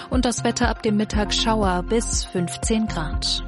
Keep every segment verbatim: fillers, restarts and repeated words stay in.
und das Wetter ab dem Mittag Schauer bis fünfzehn Grad.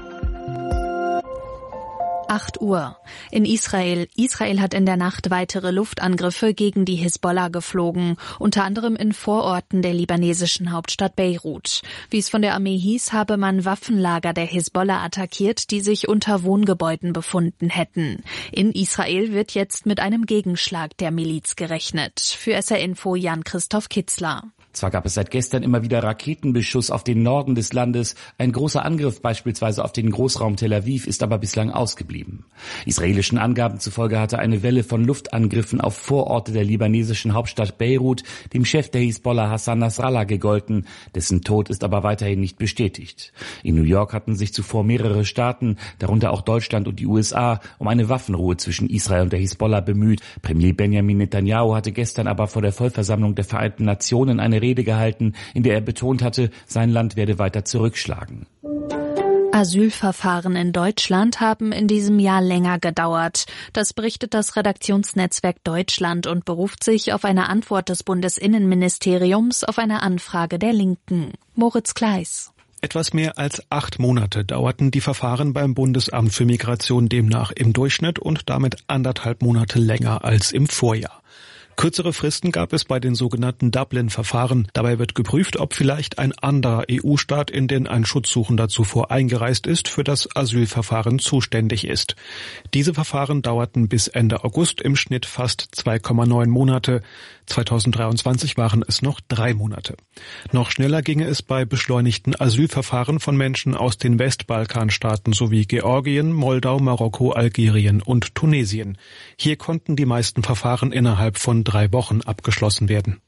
acht Uhr. In Israel. Israel hat in der Nacht weitere Luftangriffe gegen die Hisbollah geflogen, unter anderem in Vororten der libanesischen Hauptstadt Beirut. Wie es von der Armee hieß, habe man Waffenlager der Hisbollah attackiert, die sich unter Wohngebäuden befunden hätten. In Israel wird jetzt mit einem Gegenschlag der Miliz gerechnet. Für S R Info Jan-Christoph Kitzler. Zwar gab es seit gestern immer wieder Raketenbeschuss auf den Norden des Landes, ein großer Angriff beispielsweise auf den Großraum Tel Aviv ist aber bislang ausgeblieben. Israelischen Angaben zufolge hatte eine Welle von Luftangriffen auf Vororte der libanesischen Hauptstadt Beirut dem Chef der Hisbollah Hassan Nasrallah gegolten, dessen Tod ist aber weiterhin nicht bestätigt. In New York hatten sich zuvor mehrere Staaten, darunter auch Deutschland und die U S A, um eine Waffenruhe zwischen Israel und der Hisbollah bemüht. Premier Benjamin Netanyahu hatte gestern aber vor der Vollversammlung der Vereinten Nationen eine Rede gehalten, in der er betont hatte, sein Land werde weiter zurückschlagen. Asylverfahren in Deutschland haben in diesem Jahr länger gedauert. Das berichtet das Redaktionsnetzwerk Deutschland und beruft sich auf eine Antwort des Bundesinnenministeriums auf eine Anfrage der Linken. Moritz Kleis. Etwas mehr als acht Monate dauerten die Verfahren beim Bundesamt für Migration demnach im Durchschnitt und damit anderthalb Monate länger als im Vorjahr. Kürzere Fristen gab es bei den sogenannten Dublin-Verfahren. Dabei wird geprüft, ob vielleicht ein anderer E U-Staat, in den ein Schutzsuchender zuvor eingereist ist, für das Asylverfahren zuständig ist. Diese Verfahren dauerten bis Ende August im Schnitt fast zwei Komma neun Monate. zweitausenddreiundzwanzig waren es noch drei Monate. Noch schneller ginge es bei beschleunigten Asylverfahren von Menschen aus den Westbalkanstaaten sowie Georgien, Moldau, Marokko, Algerien und Tunesien. Hier konnten die meisten Verfahren innerhalb von drei Wochen abgeschlossen werden.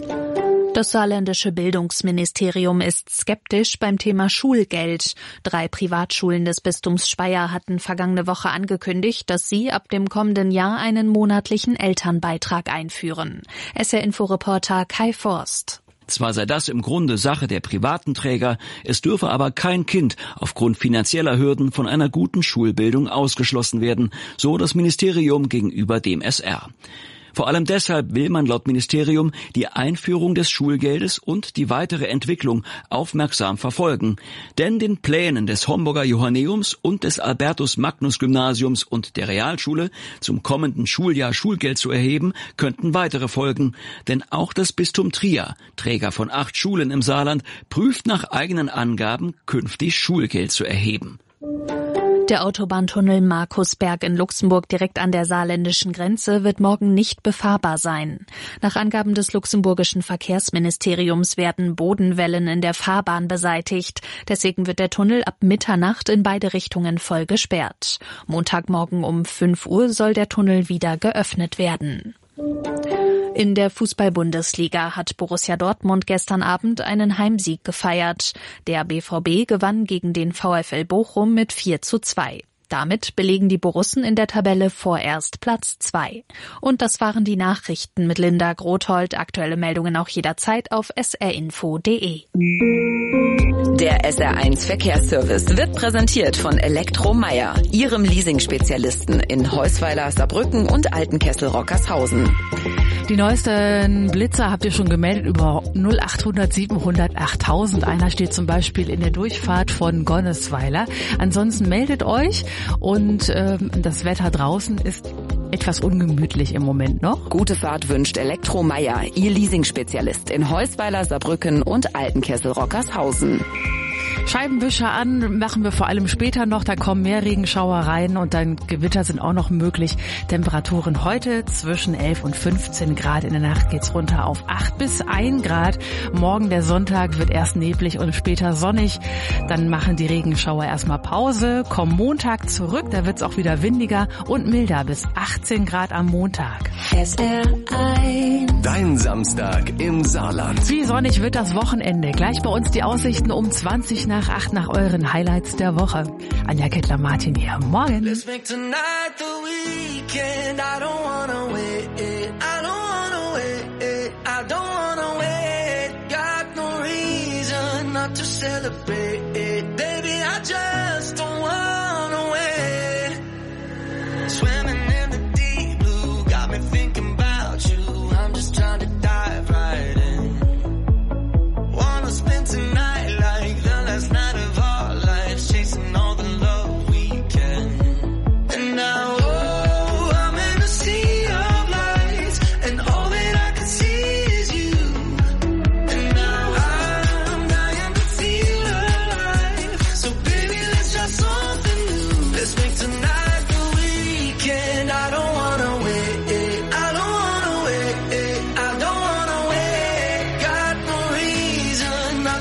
Das saarländische Bildungsministerium ist skeptisch beim Thema Schulgeld. Drei Privatschulen des Bistums Speyer hatten vergangene Woche angekündigt, dass sie ab dem kommenden Jahr einen monatlichen Elternbeitrag einführen. S R-Info-Reporter Kai Forst. Zwar sei das im Grunde Sache der privaten Träger, es dürfe aber kein Kind aufgrund finanzieller Hürden von einer guten Schulbildung ausgeschlossen werden, so das Ministerium gegenüber dem S R. Vor allem deshalb will man laut Ministerium die Einführung des Schulgeldes und die weitere Entwicklung aufmerksam verfolgen. Denn den Plänen des Homburger Johanneums und des Albertus-Magnus-Gymnasiums und der Realschule, zum kommenden Schuljahr Schulgeld zu erheben, könnten weitere folgen. Denn auch das Bistum Trier, Träger von acht Schulen im Saarland, prüft nach eigenen Angaben, künftig Schulgeld zu erheben. Der Autobahntunnel Markusberg in Luxemburg direkt an der saarländischen Grenze wird morgen nicht befahrbar sein. Nach Angaben des luxemburgischen Verkehrsministeriums werden Bodenwellen in der Fahrbahn beseitigt. Deswegen wird der Tunnel ab Mitternacht in beide Richtungen voll gesperrt. Montagmorgen um fünf Uhr soll der Tunnel wieder geöffnet werden. In der Fußball-Bundesliga hat Borussia Dortmund gestern Abend einen Heimsieg gefeiert. Der B V B gewann gegen den VfL Bochum mit vier zu zwei. Damit belegen die Borussen in der Tabelle vorerst Platz zwei. Und das waren die Nachrichten mit Linda Grothold. Aktuelle Meldungen auch jederzeit auf s r info punkt d e. Der S R eins Verkehrsservice wird präsentiert von Elektromeyer, Ihrem Leasing-Spezialisten in Heusweiler, Saarbrücken und Altenkessel-Rockershausen. Die neuesten Blitzer habt ihr schon gemeldet über null achthundert siebenhundert achttausend. Einer steht zum Beispiel in der Durchfahrt von Gonnesweiler. Ansonsten meldet euch und ähm, das Wetter draußen ist etwas ungemütlich im Moment noch. Gute Fahrt wünscht Elektromeyer, Ihr Leasing-Spezialist in Heusweiler, Saarbrücken und Altenkessel-Rockershausen. Scheibenwischer an machen wir vor allem später noch, da kommen mehr Regenschauer rein und dann Gewitter sind auch noch möglich. Temperaturen heute zwischen elf und fünfzehn Grad, in der Nacht geht's runter auf acht bis ein Grad. Morgen der Sonntag wird erst neblig und später sonnig, dann machen die Regenschauer erstmal Pause, kommen Montag zurück, da wird's auch wieder windiger und milder bis achtzehn Grad am Montag. S R eins. Dein Samstag im Saarland. Wie sonnig wird das Wochenende? Gleich bei uns die Aussichten um zwanzig nach acht nach euren Highlights der Woche. Anja Kettler-Martin hier. Morgen. Let's make tonight the weekend. I don't wanna wait. I don't wanna wait. I don't wanna wait. Got no reason not to celebrate. Baby, I just don't wanna wait. Swimming in the deep blue, got me thinking about you. I'm just trying to dive right in. Wanna spend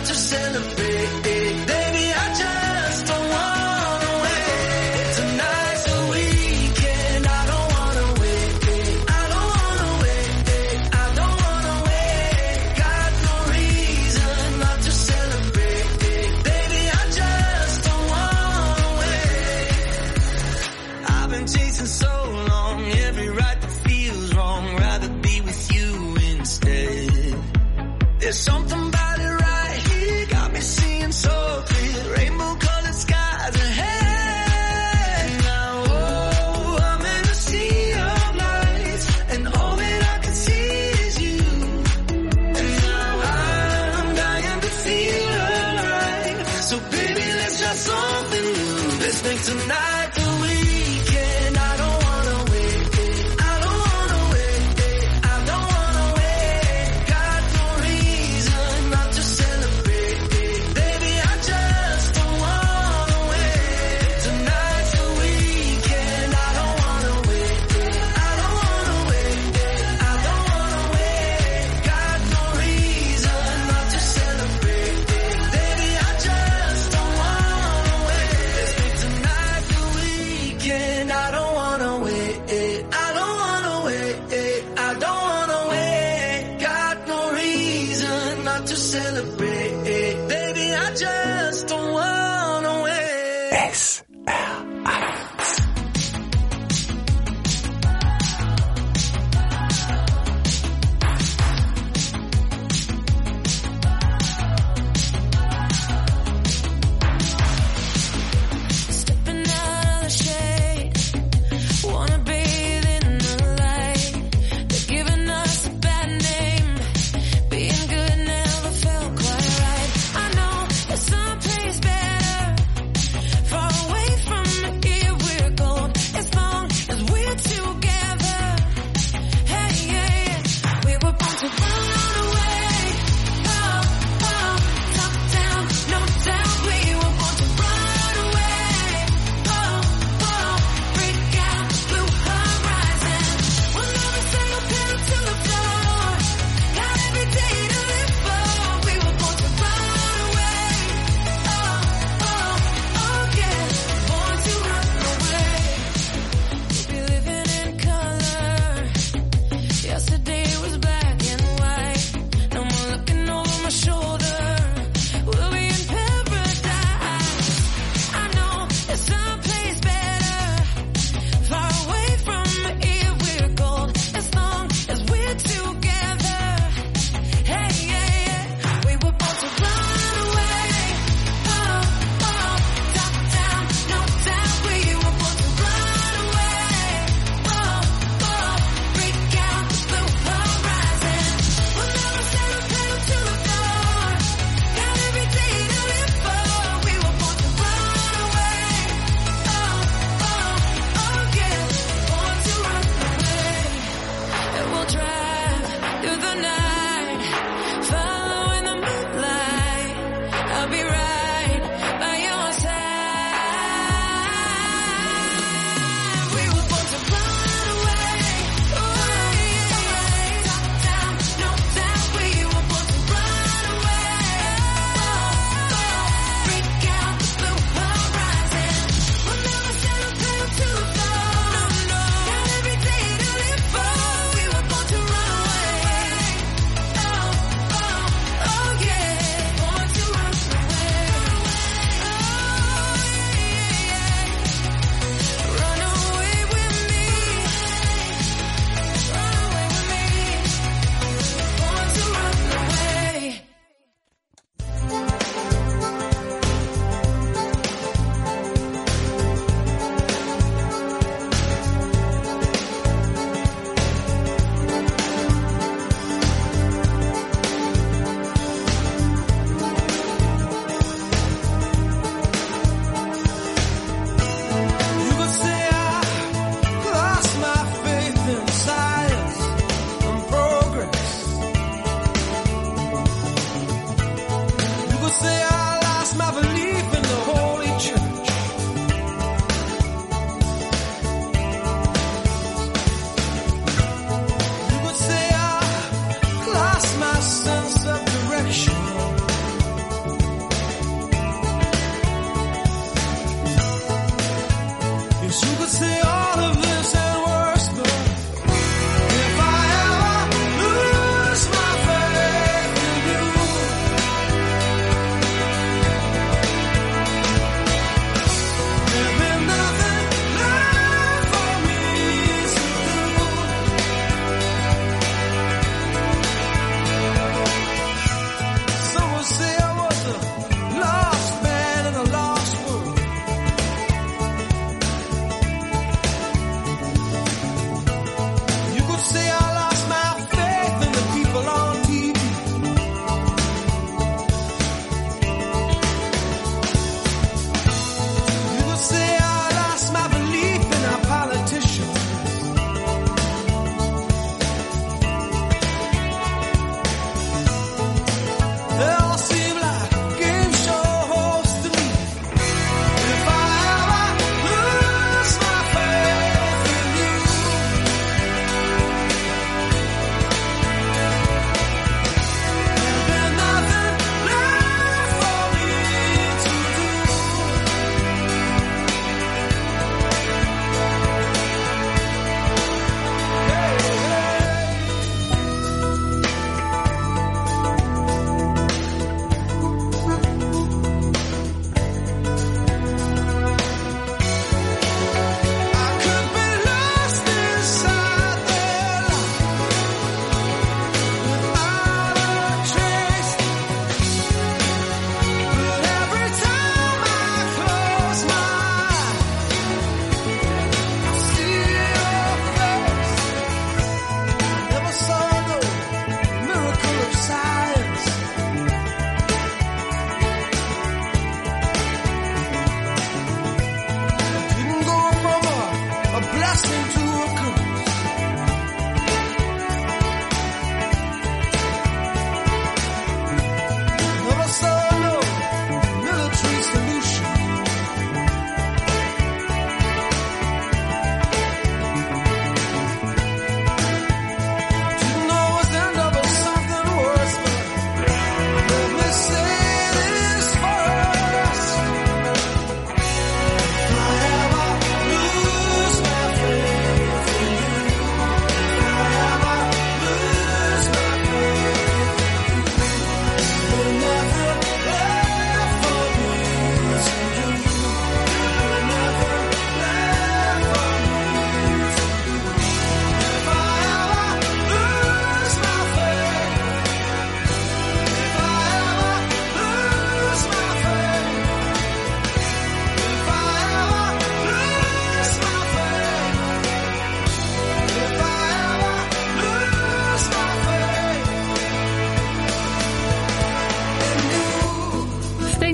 not to celebrate. Baby, I just don't wanna wait. Tonight's the weekend, I don't wanna wait. I don't wanna wait. I don't wanna wait. Got no reason not to celebrate. Baby, I just don't wanna wait. I've been chasing so long, every right that feels wrong. Rather be with you instead. There's something about it right here, got me so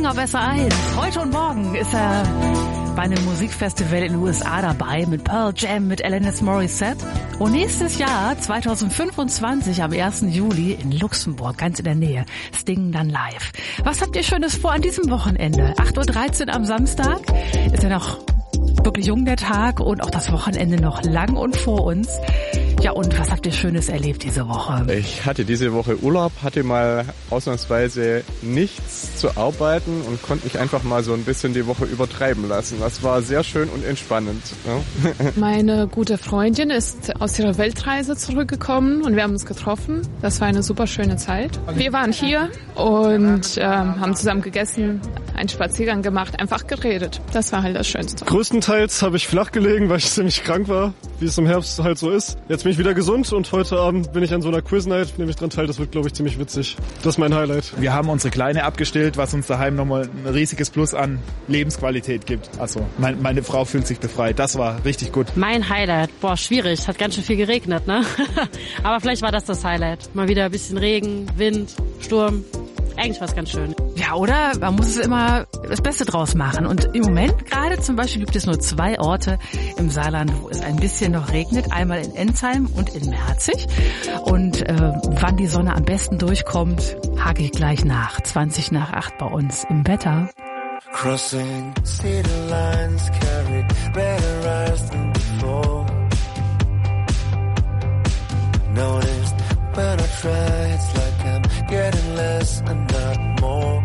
auf S R eins. Heute und morgen ist er bei einem Musikfestival in den U S A dabei mit Pearl Jam, mit Alanis Morissette. Und nächstes Jahr, zwanzig fünfundzwanzig, am ersten Juli in Luxemburg, ganz in der Nähe, Sting dann live. Was habt ihr Schönes vor an diesem Wochenende? acht Uhr dreizehn am Samstag ist ja noch wirklich jung der Tag und auch das Wochenende noch lang und vor uns. Ja, und was habt ihr Schönes erlebt diese Woche? Ich hatte diese Woche Urlaub, hatte mal ausnahmsweise nichts zu arbeiten und konnte mich einfach mal so ein bisschen die Woche übertreiben lassen. Das war sehr schön und entspannend. Ja. Meine gute Freundin ist aus ihrer Weltreise zurückgekommen und wir haben uns getroffen. Das war eine super schöne Zeit. Wir waren hier und äh, haben zusammen gegessen, einen Spaziergang gemacht, einfach geredet. Das war halt das Schönste. Größtenteils habe ich flach gelegen, weil ich ziemlich krank war, wie es im Herbst halt so ist. Jetzt bin ich wieder gesund und heute Abend bin ich an so einer Quiz-Night, nehme ich dran teil. Das wird, glaube ich, ziemlich witzig. Das ist mein Highlight. Wir haben unsere Kleine abgestillt, was uns daheim nochmal ein riesiges Plus an Lebensqualität gibt. Also mein, meine Frau fühlt sich befreit. Das war richtig gut. Mein Highlight, boah, schwierig. Hat ganz schön viel geregnet, ne? Aber vielleicht war das das Highlight. Mal wieder ein bisschen Regen, Wind, Sturm. Eigentlich war es ganz schön. Ja, oder? Man muss es immer das Beste draus machen. Und im Moment gerade zum Beispiel gibt es nur zwei Orte im Saarland, wo es ein bisschen noch regnet. Einmal in Ensheim und in Merzig. Und äh, wann die Sonne am besten durchkommt, hake ich gleich nach. zwanzig nach acht bei uns im Wetter. Crossing city lines carry better eyes than before. Noticed when I try, it's like I'm getting less and not more.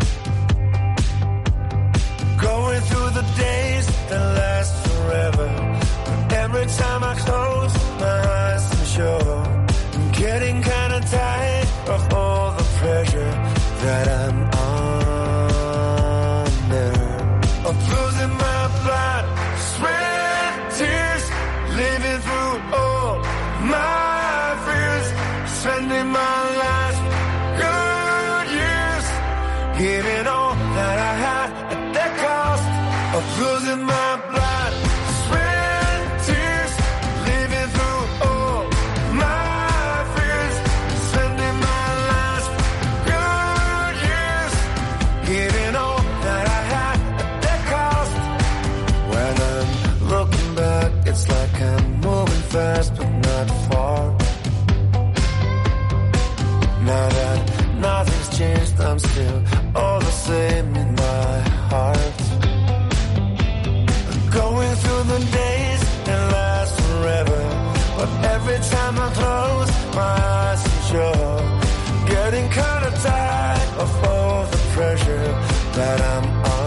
Going through the days that last forever. But every time I close my eyes, I'm sure I'm getting kinda tired of all the pressure that I'm under. Of losing my blood, sweat, tears, living through all my fears, spending my last good years, giving all that I had at the cost of losing my blood, sweat, tears, living through all my fears, spending my last good years, giving all that I had at the cost. When I'm looking back, it's like I'm moving fast but not far. Now that nothing's changed, I'm still all the same in my heart. Going through the days that last forever, but every time I close my eyes, I'm sure getting kinda tired of all the pressure that I'm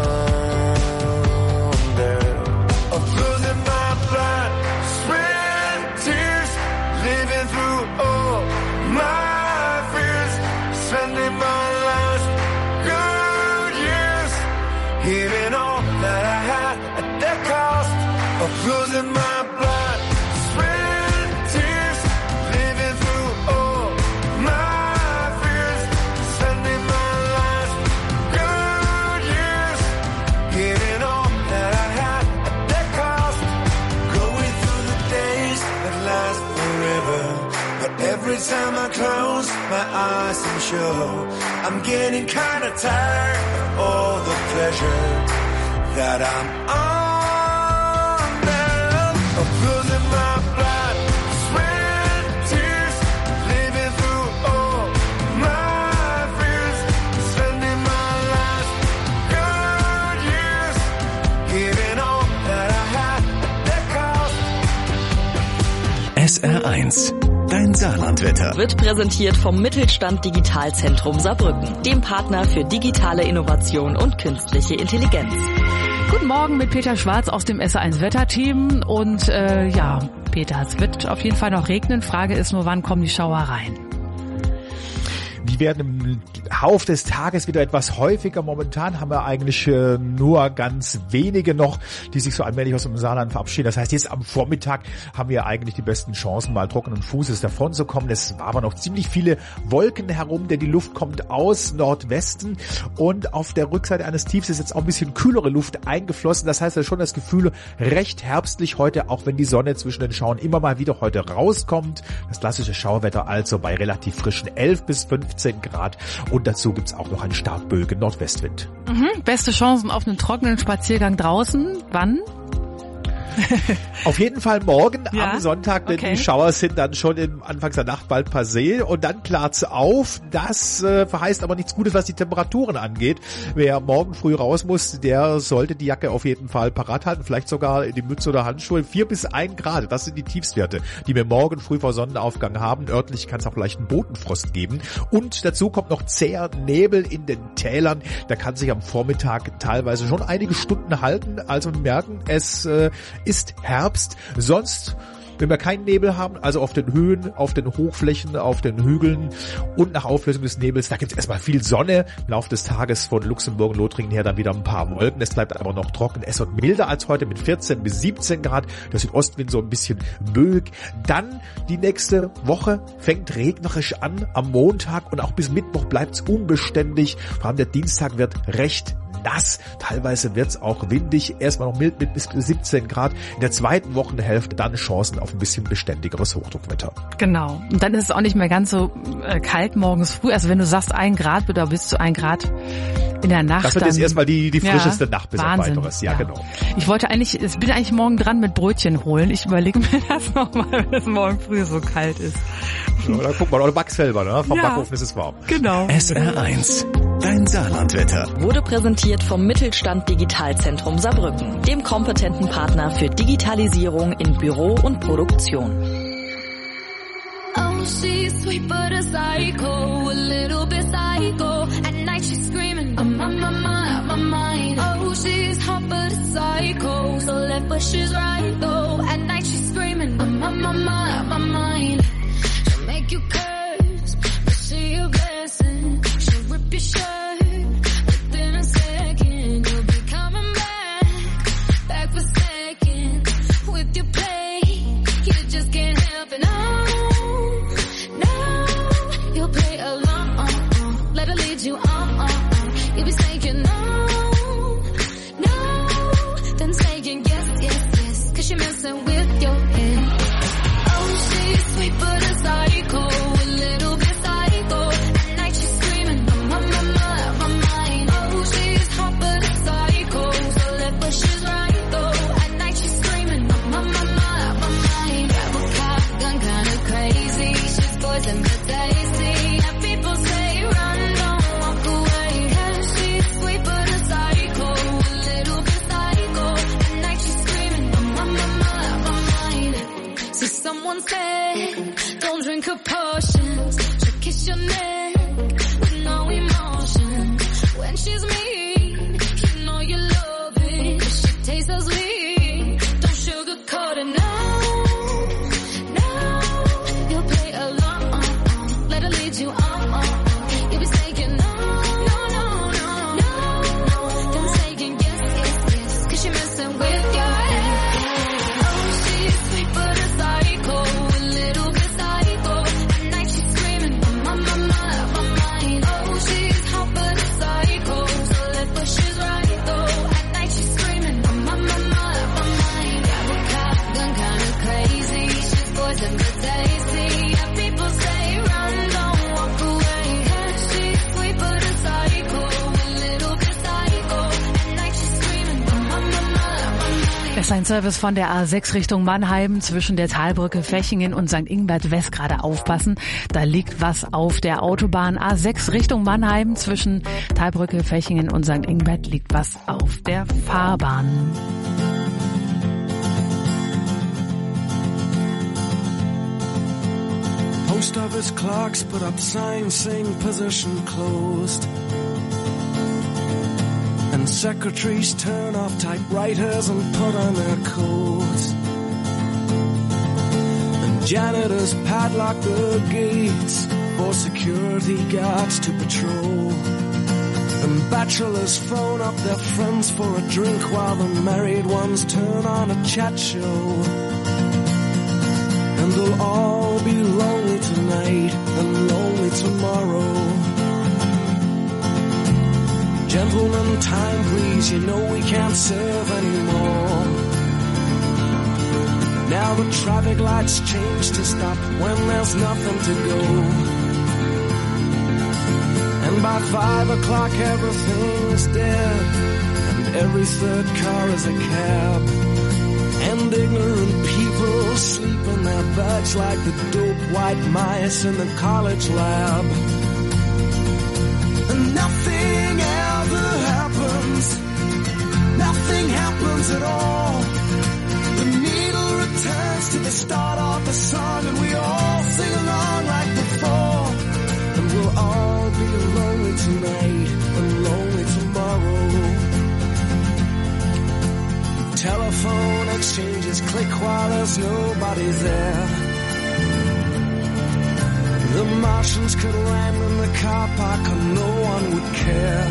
under. Of losing my blood, sweat, tears, living through all my spending my last good years, giving all that I had at the cost of losing my blood, sweat, tears, living through all my fears, spending my last good years, giving all that I had at the cost, going through the days that last forever. But every time I close my eyes, I'm sure I'm getting kinda tired of all the pleasure that I'm under. Of losing my blood, sweat, tears, living through all my fears, spending my last good years, giving all that I had at the cost. S R eins. Dein Saarlandwetter wird präsentiert vom Mittelstand Digitalzentrum Saarbrücken, dem Partner für digitale Innovation und künstliche Intelligenz. Guten Morgen mit Peter Schwarz aus dem S R eins Wetterteam. Und äh, ja, Peter, es wird auf jeden Fall noch regnen. Frage ist nur, wann kommen die Schauer rein? Die werden im Lauf des Tages wieder etwas häufiger. Momentan haben wir eigentlich äh, nur ganz wenige noch, die sich so allmählich aus dem Saarland verabschieden. Das heißt, jetzt am Vormittag haben wir eigentlich die besten Chancen, mal trockenen Fußes davon zu kommen. Es war aber noch ziemlich viele Wolken herum, denn die Luft kommt aus Nordwesten und auf der Rückseite eines Tiefs ist jetzt auch ein bisschen kühlere Luft eingeflossen. Das heißt, da ist schon das Gefühl recht herbstlich heute, auch wenn die Sonne zwischen den Schauern immer mal wieder heute rauskommt. Das klassische Schauerwetter also bei relativ frischen elf bis fünfzehn fünfzehn Grad und dazu gibt's auch noch einen stark böigen Nordwestwind. Mhm. Beste Chancen auf einen trockenen Spaziergang draußen. Wann? Auf jeden Fall morgen ja? am Sonntag, denn okay. die Schauer sind dann schon im Anfangs der Nacht bald passé und dann klart's auf. Das äh, verheißt aber nichts Gutes, was die Temperaturen angeht. Wer morgen früh raus muss, der sollte die Jacke auf jeden Fall parat halten, vielleicht sogar die Mütze oder Handschuhe. Vier bis ein Grad, das sind die Tiefstwerte, die wir morgen früh vor Sonnenaufgang haben. Örtlich kann es auch leicht einen Bodenfrost geben. Und dazu kommt noch zäher Nebel in den Tälern. Da kann sich am Vormittag teilweise schon einige Stunden halten. Also wir merken, es äh, ist Herbst. Sonst, wenn wir keinen Nebel haben, also auf den Höhen, auf den Hochflächen, auf den Hügeln und nach Auflösung des Nebels, da gibt es erstmal viel Sonne. Im Laufe des Tages von Luxemburg und Lothringen her dann wieder ein paar Wolken. Es bleibt aber noch trocken. Es wird milder als heute mit vierzehn bis siebzehn Grad. Der Südostwind so ein bisschen böig. Dann die nächste Woche fängt regnerisch an am Montag und auch bis Mittwoch bleibt es unbeständig. Vor allem der Dienstag wird recht nass. Teilweise wird es auch windig. Erstmal noch mild mit bis siebzehn Grad. In der zweiten Wochenhälfte dann Chancen auf ein bisschen beständigeres Hochdruckwetter. Genau. Und dann ist es auch nicht mehr ganz so äh, kalt morgens früh. Also wenn du sagst ein Grad oder bis zu ein Grad in der Nacht. Das wird dann, jetzt erstmal die, die frischeste ja, Nacht bis Wahnsinn. auf weiteres. Ja, ja, genau. Ich wollte eigentlich, ich bin eigentlich morgen dran mit Brötchen holen. Ich überlege mir das nochmal, wenn es morgen früh so kalt ist. Ja, dann guck mal, oder backst selber, ne? Vom ja, Backofen ist es warm. Genau. S R eins. Dein Saarlandwetter. Wurde präsentiert vom Mittelstand Digitalzentrum Saarbrücken, dem kompetenten Partner für Digitalisierung in Büro und Produktion. Oh, she's sweet but a psycho, a little bit psycho. At night she's screaming, I'm on my mind, my mind. Oh, she's hot but a psycho, so left but she's right though. At night she's screaming, I'm on my mind, my mind. She'll make you curse, but she a blessing. She'll rip your shirt within a second. You'll be coming back, back for seconds. With your play, you just can't help it. No, no, you'll play along. Let her lead you on. You'll be saying no, no, then saying yes, yes, yes. Cause you're messing with your head. Oh, she's sweet but a psycho, a little bit psycho. At night she's screaming, I'm on my mind, my mind. Oh, she's hot but a psycho, so left but she's right though. At night she's screaming, I'm on my mind, my mind. Grab a cop gun, kinda crazy. She's poison but tasty. And people say run, don't walk away. Yeah, she's sweet but a psycho, a little bit psycho. At night she's screaming, I'm on my mind, my mind. So someone said, don't drink her potions. She'll kiss your neck with no emotion. When she's mean, you know you love it. She tastes so sweet, don't sugarcoat it. No, no, you'll play along. Let her lead you on. You'll be saying no, no, no, no, no. Then saying yes, yes, yes. Cause you're messing with your head. Oh, she's sweet but a psycho, a little bit psycho. At night she's screaming, I'm on my mind, my mind. Oh, she's hot but a psycho, so left but she's right though. At night she's screaming, I'm on my mind, my mind. Grab a cop gun, kinda crazy. She's poison but tasty. And people say run, don't walk away. Yeah, she's sweet but a psycho, a little bit psycho. At night she's screaming, I'm on my mind, my mind. Das ist ein Service von der A sechs Richtung Mannheim zwischen der Talbrücke Fechingen und Sankt Ingbert West. Gerade aufpassen, da liegt was auf der Autobahn. A sechs Richtung Mannheim zwischen Talbrücke Fechingen und Sankt Ingbert liegt was auf der Fahrbahn. Post office clerks put up signs saying position closed. And secretaries turn off typewriters and put on their coats. And janitors padlock the gates for security guards to patrol. And bachelors phone up their friends for a drink while the married ones turn on a chat show. And they'll all be lonely tonight and lonely tomorrow. Gentlemen, time please, you know we can't serve anymore. Now the traffic lights change to stop when there's nothing to go. And by five o'clock everything is dead, and every third car is a cab. And ignorant people sleep in their beds like the dope white mice in the college lab. And nothing ever happens, nothing happens at all. The needle returns to the start of the song, and we all sing along like before. And we'll all be lonely tonight and lonely tomorrow. Telephone exchanges click while there's nobody there. The Martians could land in the car park and no one would care.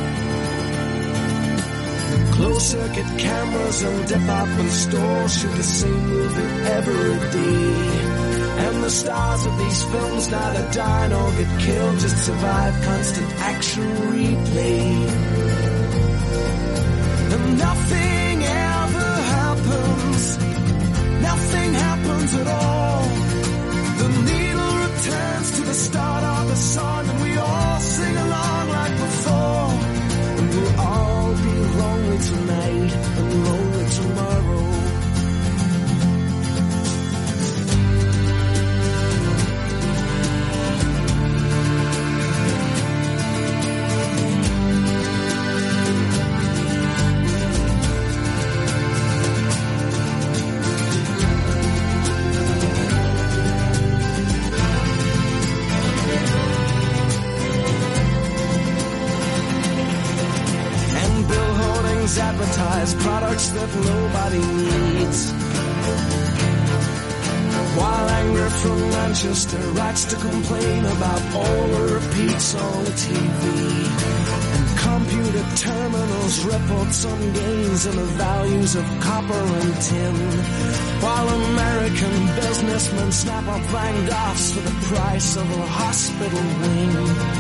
Closed-circuit cameras and department stores shoot the same movie every day. And the stars of these films neither die nor get killed, just survive constant action replay. And nothing ever happens, nothing happens at all. The needle returns to the start of the song, and we all sing along like before. And we'll all be lonely tonight and lonely tomorrow. Advertise products that nobody needs, while anger from Manchester writes to complain about all the repeats on the T V, and computer terminals report some gains in the values of copper and tin, while American businessmen snap up Van Goghs for the price of a hospital wing.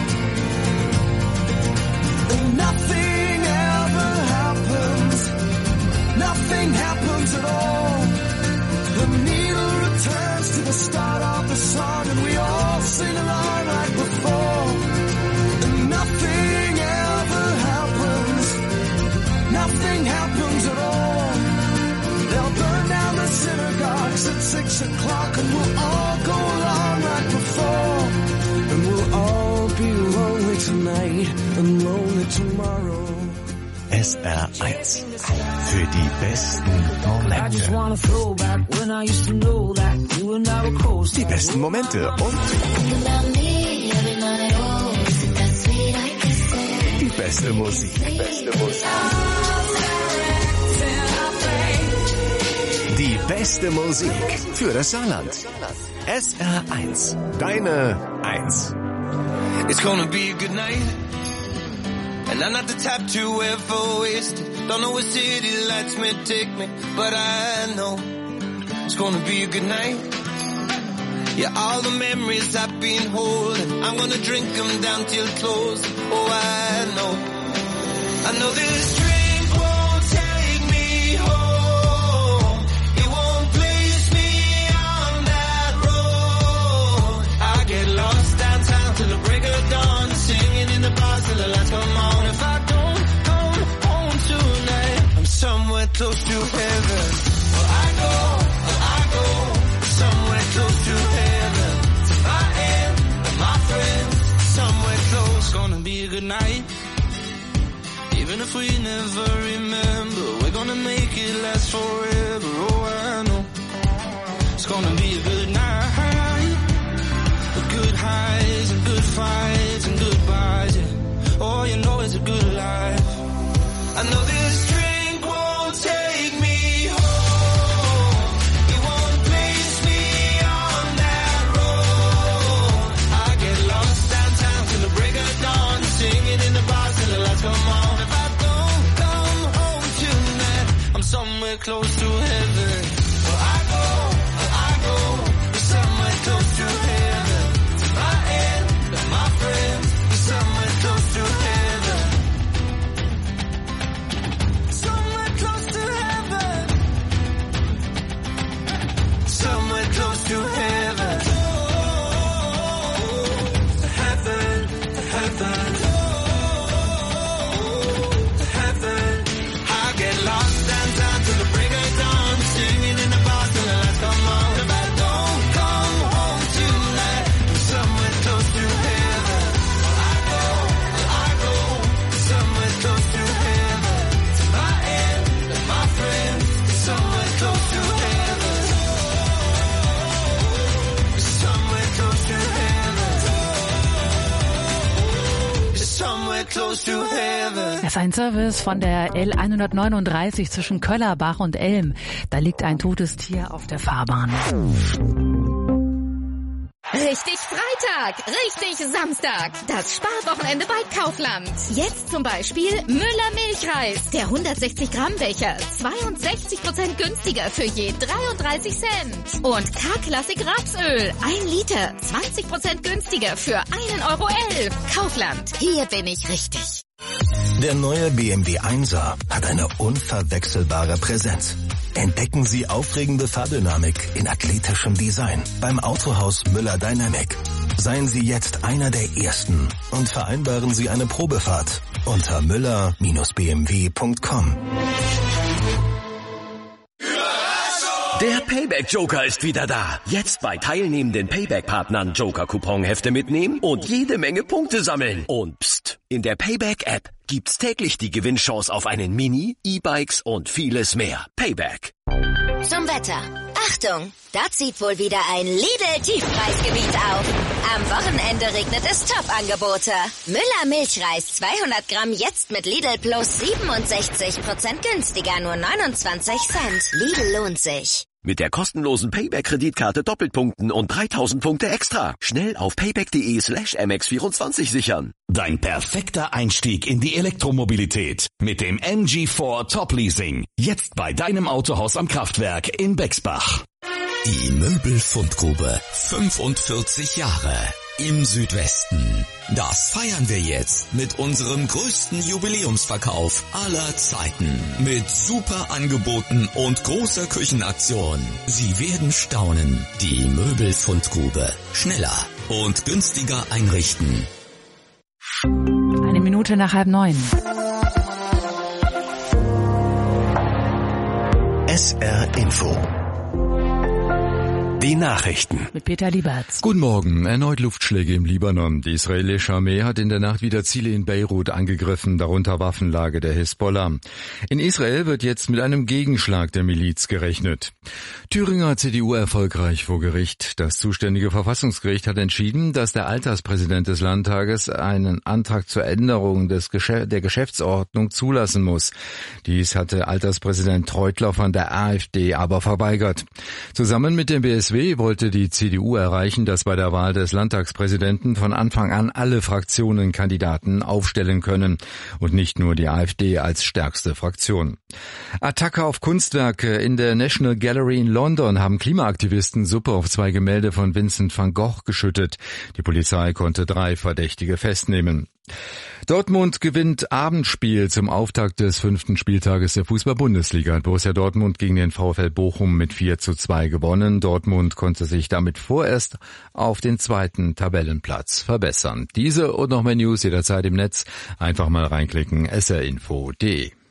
And nothing ever happens, nothing happens at all. The needle returns to the start of the song, and we all sing along like before. And nothing ever happens, nothing happens at all. They'll burn down the synagogues at six o'clock, and we'll all go along like before. And we'll all be lonely tonight and lonely tomorrow. S R eins für die besten Momente. Die besten Momente und die beste Musik. Beste Musik. Die beste Musik für das Saarland. S R eins, deine eins. It's gonna be a good night, and I'm not the type to ever waste it. Don't know where city lights may take me, but I know it's gonna be a good night. Yeah, all the memories I've been holding, I'm gonna drink them down till close. Oh, I know, I know this drink won't take me home. It won't place me on that road. I get lost downtown till the break of dawn, singing in the bars till the lights come on. If I don't come home tonight, I'm somewhere close to heaven. Well, I go, well, I go somewhere close to heaven. To my end, my friends, somewhere close. Gonna be a good night, even if we never remember. We're gonna make it last forever. Oh, I know it's gonna be a good night. Good highs and good fights and goodbyes, yeah. Oh, you know it's a good life. I know this drink won't take me home. It won't place me on that road. I get lost downtown till the break of dawn, singing in the bars till the lights come on. If I don't come home tonight, I'm somewhere close to heaven. Well, I go, well, I go somewhere close to heaven. My friends, somewhere close to heaven. Somewhere close to heaven. Somewhere close to heaven. Heaven, heaven. ist ein Service von der L hundertneununddreißig zwischen Köllerbach und Elm. Da liegt ein totes Tier auf der Fahrbahn. Richtig Freitag, richtig Samstag. Das Sparwochenende bei Kaufland. Jetzt zum Beispiel Müller Milchreis. Der hundertsechzig Gramm Becher. zweiundsechzig Prozent günstiger für je dreiunddreißig Cent. Und K-Klassik Rapsöl. Ein Liter. zwanzig Prozent günstiger für einen Euro elf. Kaufland. Hier bin ich richtig. Der neue B M W Einser hat eine unverwechselbare Präsenz. Entdecken Sie aufregende Fahrdynamik in athletischem Design beim Autohaus Müller Dynamic. Seien Sie jetzt einer der Ersten und vereinbaren Sie eine Probefahrt unter müller Bindestrich b m w punkt com. Der Payback-Joker ist wieder da. Jetzt bei teilnehmenden Payback-Partnern Joker-Coupon-Hefte mitnehmen und jede Menge Punkte sammeln. Und pst, in der Payback-App gibt's täglich die Gewinnchance auf einen Mini, E-Bikes und vieles mehr. Payback. Zum Wetter. Achtung, da zieht wohl wieder ein Lidl-Tiefpreisgebiet auf. Am Wochenende regnet es Top-Angebote. Müller Milchreis zweihundert Gramm jetzt mit Lidl Plus siebenundsechzig Prozent günstiger, nur neunundzwanzig Cent. Lidl lohnt sich. Mit der kostenlosen Payback-Kreditkarte Doppelpunkten und dreitausend Punkte extra. Schnell auf payback.de slash m x vierundzwanzig sichern. Dein perfekter Einstieg in die Elektromobilität mit dem M G vier Top Leasing. Jetzt bei deinem Autohaus am Kraftwerk in Bexbach. Die Möbelfundgrube. fünfundvierzig Jahre. Im Südwesten. Das feiern wir jetzt mit unserem größten Jubiläumsverkauf aller Zeiten. Mit super Angeboten und großer Küchenaktion. Sie werden staunen. Die Möbelfundgrube. Schneller und günstiger einrichten. Eine Minute nach halb neun. S R Info. Die Nachrichten. Mit Peter Lieberts. Guten Morgen. Erneut Luftschläge im Libanon. Die israelische Armee hat in der Nacht wieder Ziele in Beirut angegriffen, darunter Waffenlager der Hisbollah. In Israel wird jetzt mit einem Gegenschlag der Miliz gerechnet. Thüringer C D U erfolgreich vor Gericht. Das zuständige Verfassungsgericht hat entschieden, dass der Alterspräsident des Landtages einen Antrag zur Änderung des Geschä- der Geschäftsordnung zulassen muss. Dies hatte Alterspräsident Treutler von der AfD aber verweigert. Zusammen mit dem B S W wollte die C D U erreichen, dass bei der Wahl des Landtagspräsidenten von Anfang an alle Fraktionen Kandidaten aufstellen können und nicht nur die AfD als stärkste Fraktion. Attacke auf Kunstwerke. In der National Gallery in London haben Klimaaktivisten Suppe auf zwei Gemälde von Vincent van Gogh geschüttet. Die Polizei konnte drei Verdächtige festnehmen. Dortmund gewinnt Abendspiel zum Auftakt des fünften Spieltages der Fußball-Bundesliga. Borussia Dortmund gegen den VfL Bochum mit vier zu zwei gewonnen. Dortmund konnte sich damit vorerst auf den zweiten Tabellenplatz verbessern. Diese und noch mehr News jederzeit im Netz. Einfach mal reinklicken, s r info punkt d e.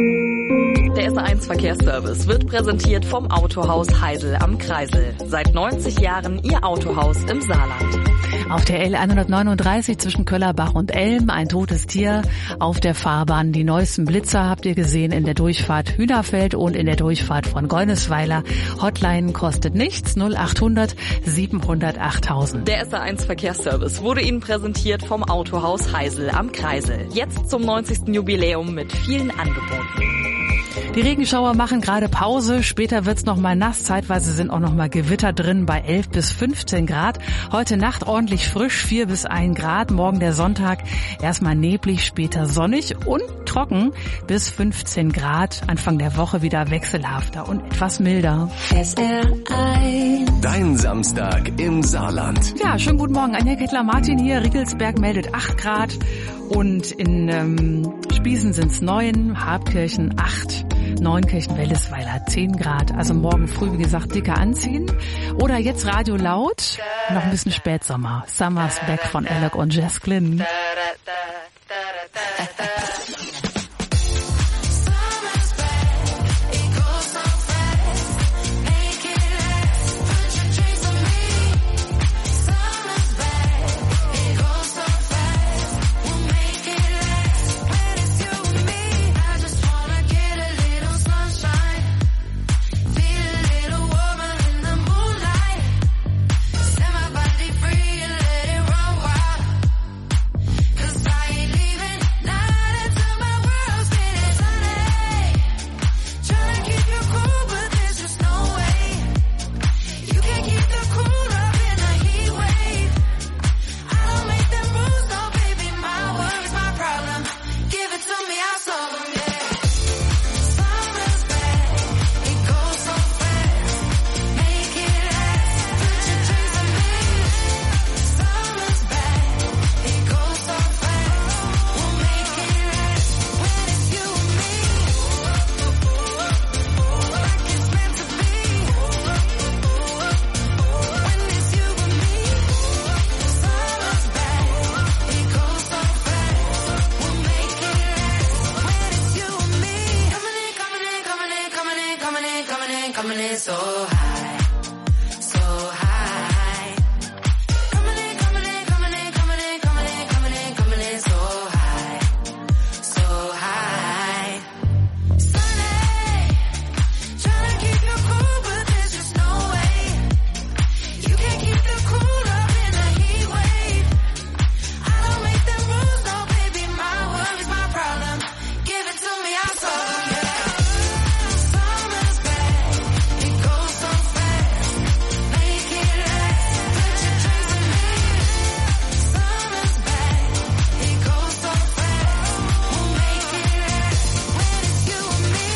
Der S R eins Verkehrsservice wird präsentiert vom Autohaus Heisel am Kreisel. Seit neunzig Jahren Ihr Autohaus im Saarland. Auf der L hundertneununddreißig zwischen Köllerbach und Elm ein totes Tier auf der Fahrbahn. Die neuesten Blitzer habt ihr gesehen in der Durchfahrt Hühnerfeld und in der Durchfahrt von Geunesweiler. Hotline kostet nichts, null achthundert siebenhundert achttausend. Der S R eins Verkehrsservice wurde Ihnen präsentiert vom Autohaus Heisel am Kreisel. Jetzt zum neunzigsten Jubiläum mit vielen Angeboten. Die Regenschauer machen gerade Pause. Später wird's noch mal nass. Zeitweise sind auch noch mal Gewitter drin bei elf bis fünfzehn Grad. Heute Nacht ordentlich frisch, vier bis ein Grad. Morgen der Sonntag erstmal neblig, später sonnig und trocken bis fünfzehn Grad. Anfang der Woche wieder wechselhafter und etwas milder. S R eins. Dein Samstag im Saarland. Ja, schönen guten Morgen. Anja Kettler-Martin hier. Rickelsberg meldet acht Grad. Und in ähm, Spiesen sind's neun, Habkirchen acht, Neunkirchen-Wellesweiler zehn Grad. Also morgen früh, wie gesagt, dicker anziehen. Oder jetzt Radio laut, noch ein bisschen Spätsommer. Summer's Back von Alec und Jess Glynn. Cause I coming in so high, so high. Coming in, coming in, coming in, coming in, coming in, coming in, coming in so high, so high. Sunny, trying to keep you cool, but there's just no way. You can't keep the cool up in a heat wave. I don't make the rules, no baby, my worries, my problem. Give it to me, I'll solve them, yeah. Summer's back, it goes so fast. Make it last, put your drinks in me. Summer's back, it goes so fast. We'll make it last when it's you and me.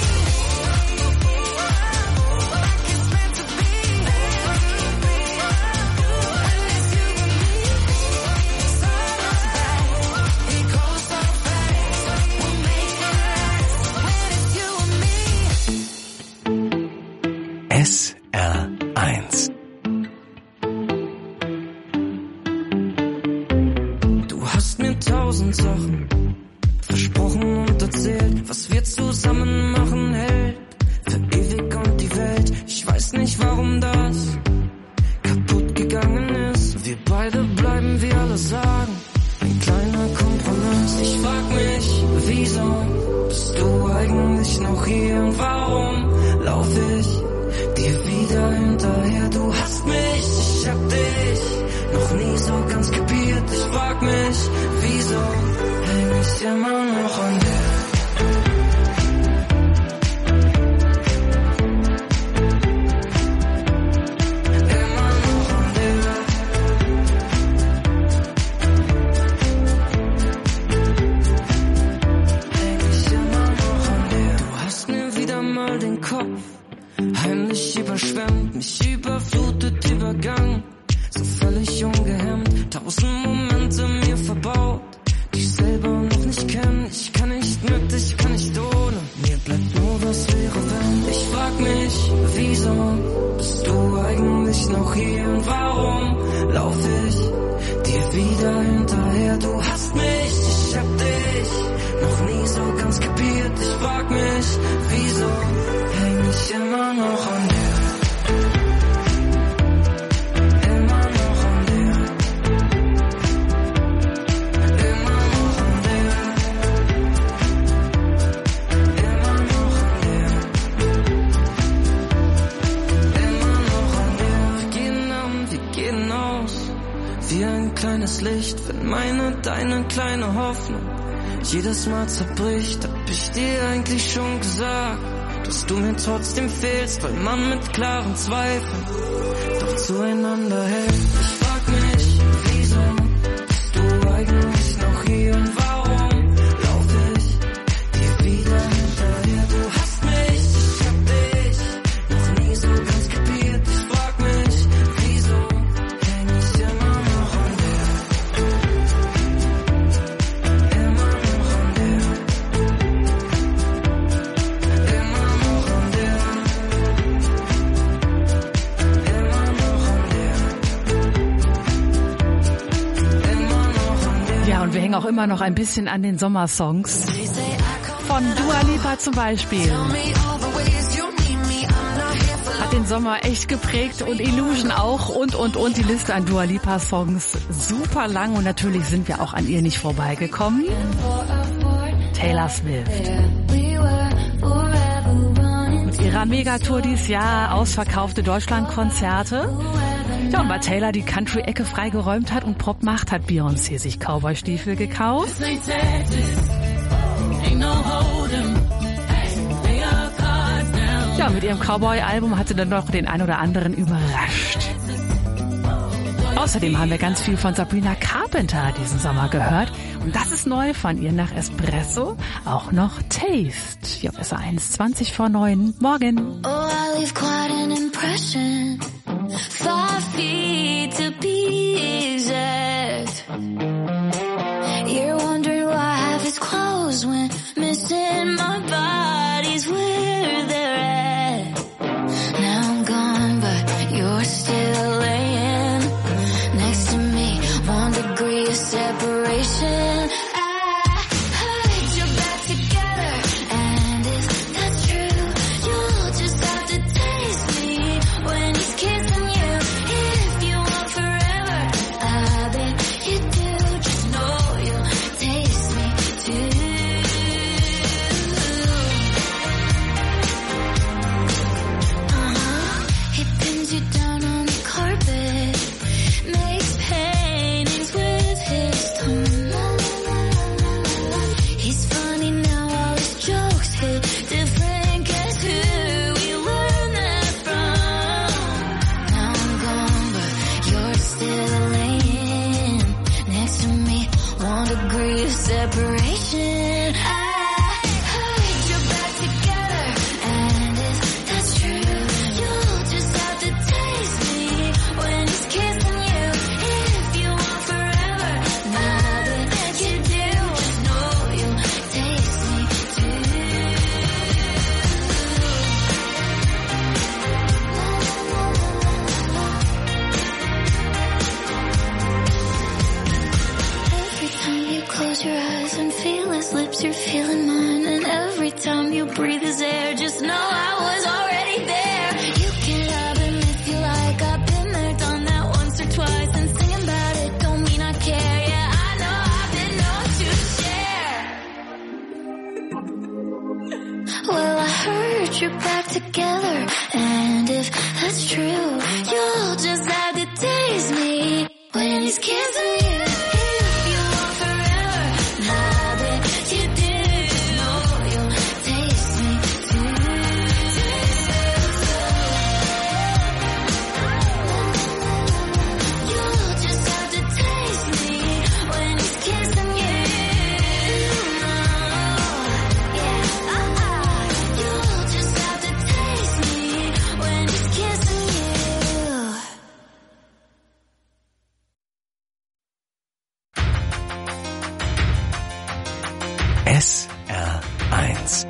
Like it's meant to be. When it's you and me. Summer's back, it goes so fast. We'll make it last when it's you and me. S R eins. Du hast mir tausend Sachen versprochen und erzählt, was wir zusammen machen hält für ewig und die Welt. Ich weiß nicht, warum das kaputt gegangen ist. Wir beide bleiben, wie alle sagen, ein kleiner Kompromiss. Ich frag mich, wieso bist du eigentlich noch hier und warum lauf ich dir wieder hinterher? Du hast mich, ich hab dich noch nie so ganz kapiert. Ich frag mich, wieso häng ich immer noch an dir? Immer noch an dir. Häng ich immer noch an dir. Du hast mir wieder mal den Kopf heimlich überschwemmt, mich überflutet, übergangen, so völlig ungehemmt, tausend Momente mir verbaut, die ich selber noch nicht kenn. Ich kann nicht mit, ich kann nicht ohne, mir bleibt nur was wäre wenn. Ich frag mich, wieso bist du eigentlich noch hier und warum lauf ich dir wieder hinterher? Du hast mich, ich hab dich noch nie so ganz kapiert. Ich frag mich, wieso häng ich immer noch an dir? Immer noch an dir. Immer noch an dir. Immer noch an dir. Immer noch an dir. Wir gehen an, wir gehen aus, wie ein kleines Licht, wenn meine, deine kleine Hoffnung jedes Mal zerbricht. Hab ich dir eigentlich schon gesagt, dass du mir trotzdem fehlst, weil man mit klaren Zweifeln doch zueinander hält. Ich frag mich, wieso bist du eigentlich noch hier und warum lauf ich dir wieder hinterher? Du hast mich, ich hab dich noch nie so ganz kapiert. Ich frag mich, wieso häng ich immer noch an dir? Immer noch an dir. Immer noch an dir. Immer noch an dir. Immer noch an dir. Ja, und wir hängen auch immer noch ein bisschen an den Sommersongs. Von Dua Lipa zum Beispiel. Hat den Sommer echt geprägt und Illusion auch und, und, und. Die Liste an Dua Lipa Songs super lang und natürlich sind wir auch an ihr nicht vorbeigekommen. Taylor Swift. Mit ihrer Megatour dieses Jahr, ausverkaufte Deutschlandkonzerte. Ja, und weil Taylor die Country-Ecke freigeräumt hat und Pop macht, hat Beyoncé sich Cowboy-Stiefel gekauft. Ja, mit ihrem Cowboy-Album hat sie dann noch den ein oder anderen überrascht. Außerdem haben wir ganz viel von Sabrina Carpenter diesen Sommer gehört. Und das ist neu von ihr nach Espresso. Auch noch Taste. Hier auf S R eins, zwanzig vor neun. Morgen. Oh, I leave quite an impression. Five feet to be exact. You're wondering why I have his clothes when missing my body's where they're at. Now I'm gone, but you're still laying next to me. One degree of separation. Taste sun, and every time you breathe his air, just know I was already there. You can love him if you like, I've been there, done that once or twice, and singing about it don't mean I care. Yeah, I know I've been known to share. Well, I heard you're back together, and if that's true, you'll just have to taste me when he's kissing you. S R eins.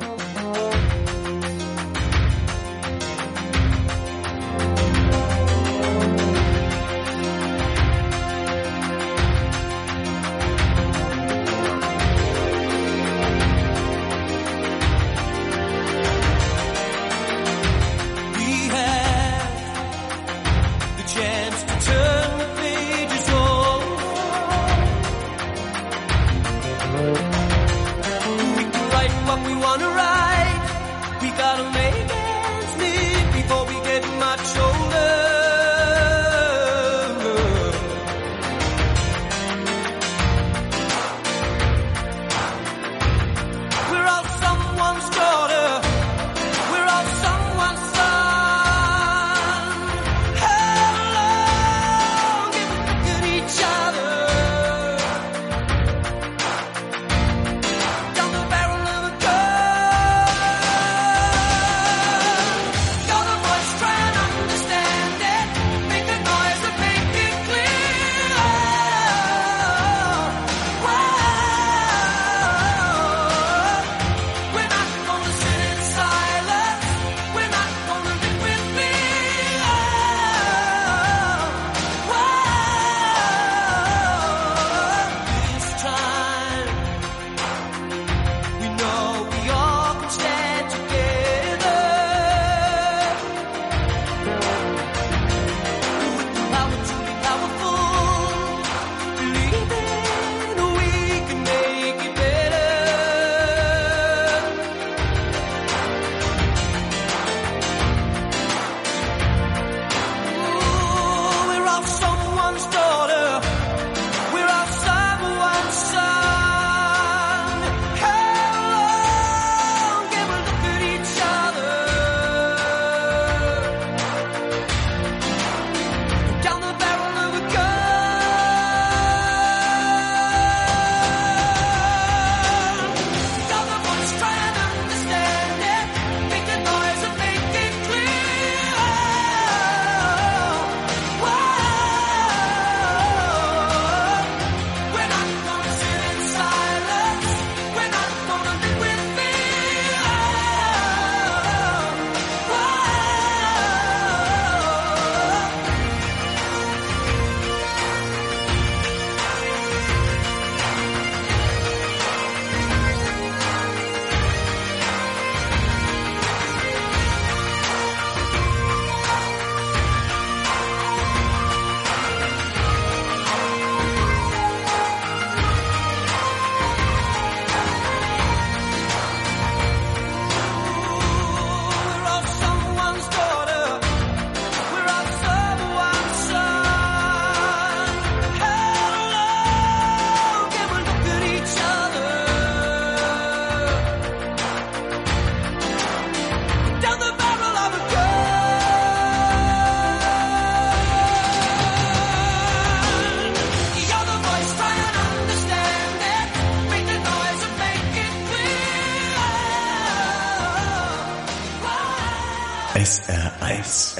S R eins.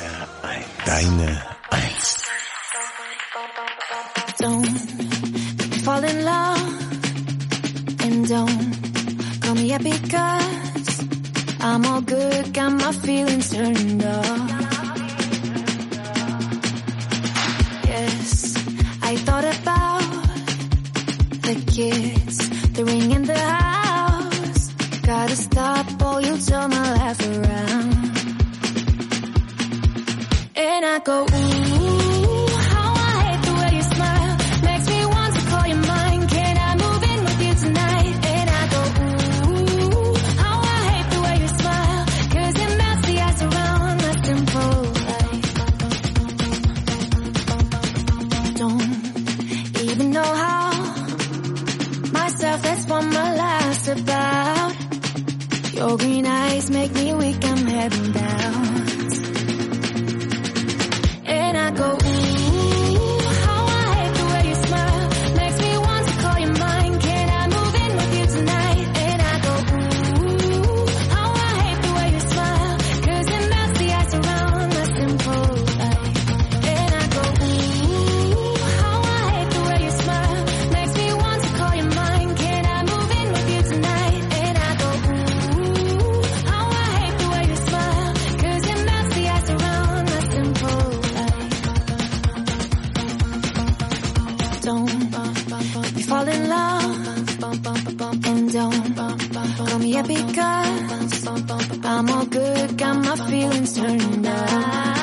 Deine Eins. Don't fall in love and don't call me up because I'm all good, got my feelings turned off. Yes, I thought about the kids, the ring in the house. try to stop, oh, you turn my life around. And I go, ooh, how I hate the way you smile. Makes me want to call you mine. Can I move in with you tonight? And I go, ooh, how I hate the way you smile. Cause it melts the ice around my simple life. Don't even know how. Myself, that's what my life's about. Your green eyes make me weak, I'm heading down. And I go, ooh, how I hate the way you smile. Makes me want to call you mine. Can I move in with you tonight? And I go, ooh, how I hate the way you smile. Cause it melts the ice around my simple life. And I go, ooh, how I hate the way you smile. Makes me want to call you mine. Can I move in with you tonight? And I go, ooh, how I hate the way you smile. Cause it melts the ice around my simple life. Don't be fall in love, and don't call me up because I'm all good, got my feelings turned up.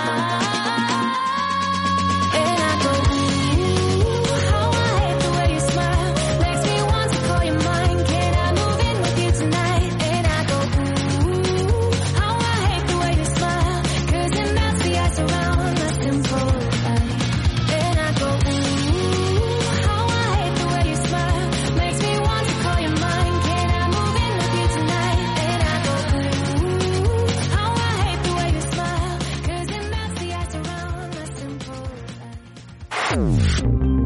And I go, ooh, how I hate the way you smile. Makes me want to call you mine. Can I move in with you tonight? And I go, ooh, how I hate the way you smile. Cause it melts the ice around my simple life. And I go, ooh, how I hate the way you smile. Makes me want to call you mine. Can I move in with you tonight? And I go, ooh, how I hate the way you smile. Cause it melts the ice around my simple life.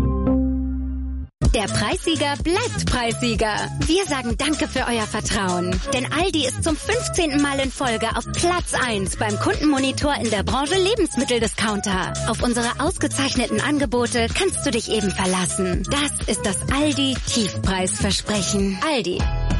Der Preissieger bleibt Preissieger. Wir sagen danke für euer Vertrauen. Denn Aldi ist zum fünfzehnten Mal in Folge auf Platz eins beim Kundenmonitor in der Branche Lebensmitteldiscounter. Auf unsere ausgezeichneten Angebote kannst du dich eben verlassen. Das ist das Aldi Tiefpreisversprechen. Aldi.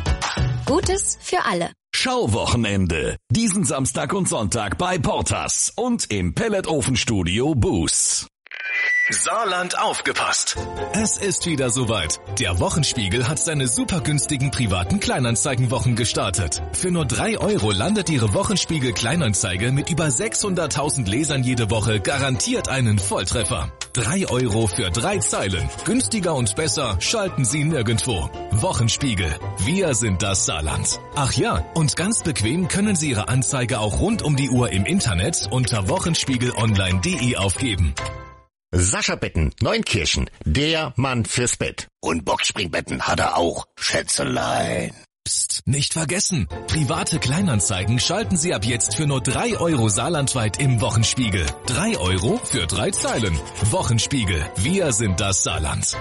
Gutes für alle. Schauwochenende. Diesen Samstag und Sonntag bei Portas und im Pelletofenstudio Boos. Saarland aufgepasst. Es ist wieder soweit. Der Wochenspiegel hat seine super günstigen privaten Kleinanzeigenwochen gestartet. Für nur drei Euro landet Ihre Wochenspiegel Kleinanzeige mit über sechshunderttausend Lesern jede Woche garantiert einen Volltreffer. Drei Euro für drei Zeilen. Günstiger und besser schalten Sie nirgendwo. Wochenspiegel. Wir sind das Saarland. Ach ja, und ganz bequem können Sie Ihre Anzeige auch rund um die Uhr im Internet unter wochenspiegelonline punkt de aufgeben. Sascha Betten, Neunkirchen, der Mann fürs Bett. Und Boxspringbetten hat er auch, Schätzelein. Psst, nicht vergessen. Private Kleinanzeigen schalten Sie ab jetzt für nur drei Euro saarlandweit im Wochenspiegel. Drei Euro für drei Zeilen. Wochenspiegel. Wir sind das Saarland.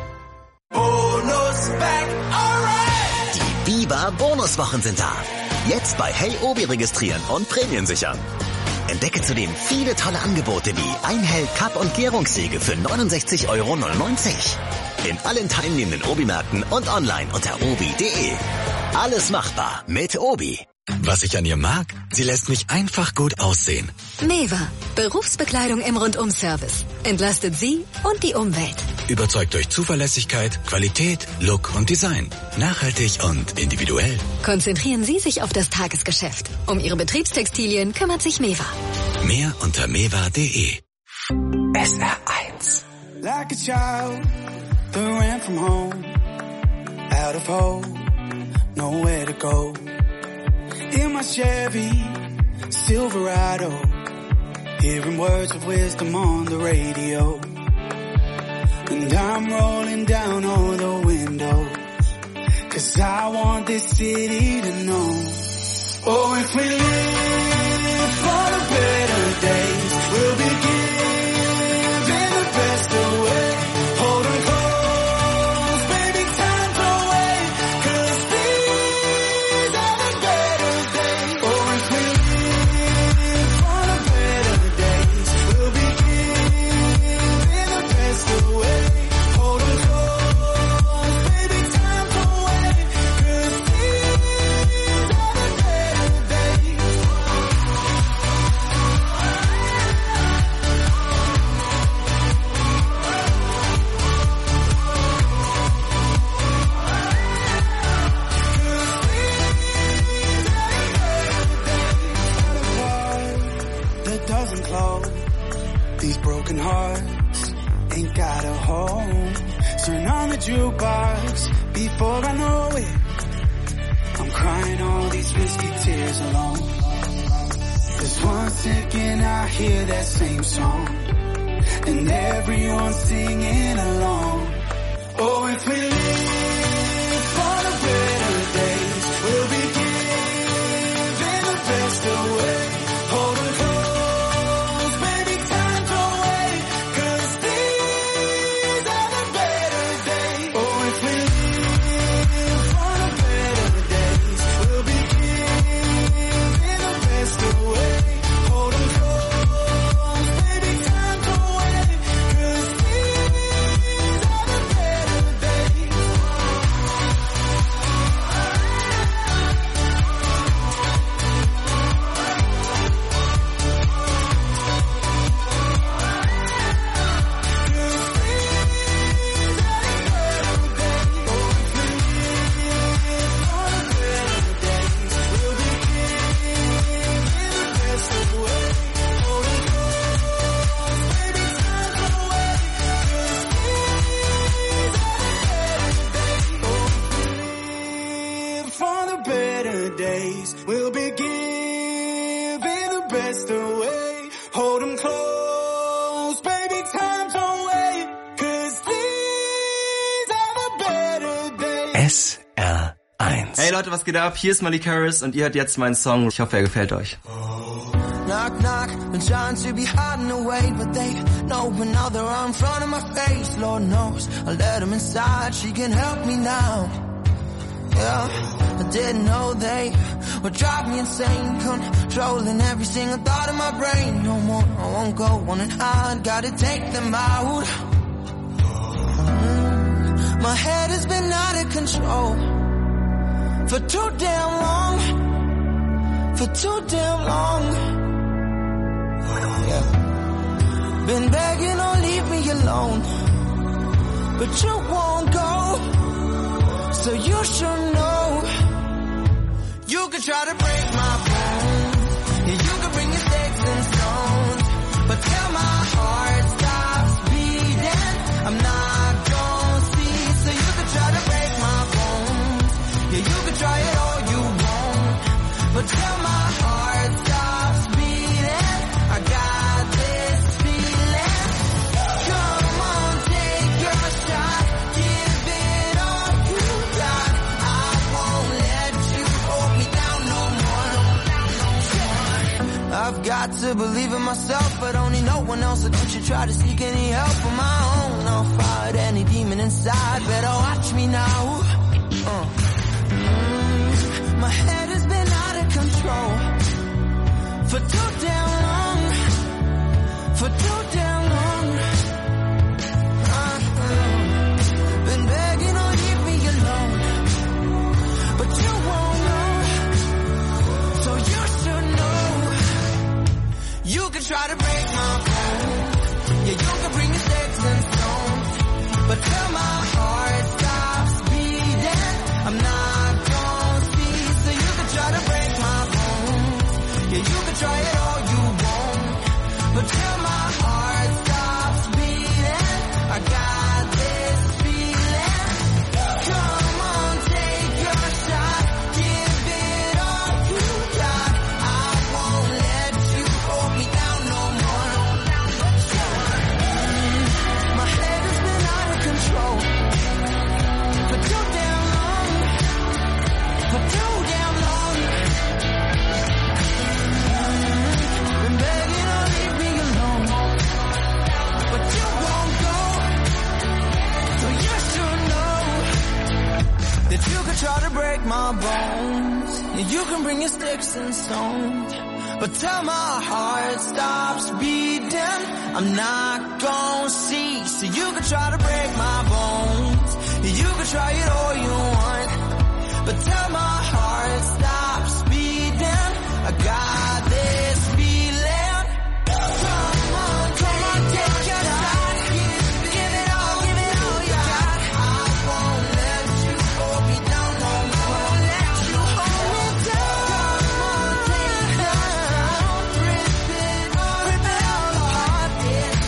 Bonus back, alright! Die Biber Bonuswochen sind da. Jetzt bei Hey Obi registrieren und Prämien sichern. Entdecke zudem viele tolle Angebote wie Einhell, Cup und Gärungssäge für neunundsechzig Euro neunundneunzig. In allen teilnehmenden Obi-Märkten und online unter obi punkt de. Alles machbar mit Obi. Was ich an ihr mag? Sie lässt mich einfach gut aussehen. Meva, Berufsbekleidung im Rundum-Service. Entlastet Sie und die Umwelt. Überzeugt durch Zuverlässigkeit, Qualität, Look und Design. Nachhaltig und individuell. Konzentrieren Sie sich auf das Tagesgeschäft. Um Ihre Betriebstextilien kümmert sich Meva. Mehr unter meva punkt de. S R eins. Like a child that ran from home, out of hope, nowhere to go. In my Chevy Silverado, hearing words of wisdom on the radio. And I'm rolling down all the windows, 'cause I want this city to know. Oh, if we live for the better days, we'll be giving the best away. Hold on close, baby, time to wait, 'cause these are the better days. Oh, if we live for the better days, we'll be giving the best away. Hold on close, baby, time to wait, 'cause these are the These broken hearts ain't got a home. Turn on the jukebox before I know it. I'm crying all these risky tears alone. Cause one second I hear that same song and everyone's singing along. Oh, if we live for the better days, we'll be giving the best away. Hold on close, baby, time don't wait, cause these are the better days. Oh, if we live for the better days, we'll be giving the best away. Hold on close, baby, time don't wait, cause these are the better days. For the better days, we'll be giving the best away. Hold 'em close, baby, time don't wait, cause these are the better days. S R eins. Hey Leute, was geht ab? Hier ist Malik Harris und ihr hört jetzt meinen Song. Ich hoffe, er gefällt euch. Knock, knock, been trying to be hiding away, but they know now they're right in front of my face. Lord knows, I let them inside, she can help me now. Yeah, I didn't know they would drive me insane, controlling every single thought in my brain. No more, I won't go on and hide, gotta take them out. Mm, my head has been out of control for too damn long, for too damn long. Yeah. Been begging, oh leave me alone, but you won't go. So you should know. You could try to break my bones, yeah, you could bring your sticks and stones, but till my heart stops beating, I'm not gonna see. So you could try to break my bones, yeah, you could try it all you want, but till my heart stops beating, I got this feeling. Come on, take your shot, give it all you got. I won't let you hold me down no more. I've got to believe in myself, but only no one else. So don't you try to seek any help on my own. I'll fight any demon inside, better watch me now. Uh. Mm, my head has been out of control for too damn long, for too damn long. Uh, uh, been begging, oh leave me alone, but you won't know. So you should know. You can try to break my bones, yeah, you can bring your sticks and stones, but till my heart stops beating, I'm not gonna see. So you can try to break my bones, yeah, you can try it all you want, but till my heart stops beating, I got this feeling. Come on, take your shot, give it all you got. I won't let you hold me down no more. Mm, my head has been out of control for too damn long, for too damn long. Mm, been begging, oh leave me alone, but you won't go. So you should know that you can try to break my bones, yeah, you can bring your sticks and stones, but till my heart stops beating, I'm not gonna see. So you can try to break my bones, yeah, you can try it all you want, but till my heart stops beating, I got this feeling. Come on, come on, take your shot, give it all, give it all you got. I won't let you hold me down no more. Let you hold me down. Come on, take it down, rip it all, rip it all apart.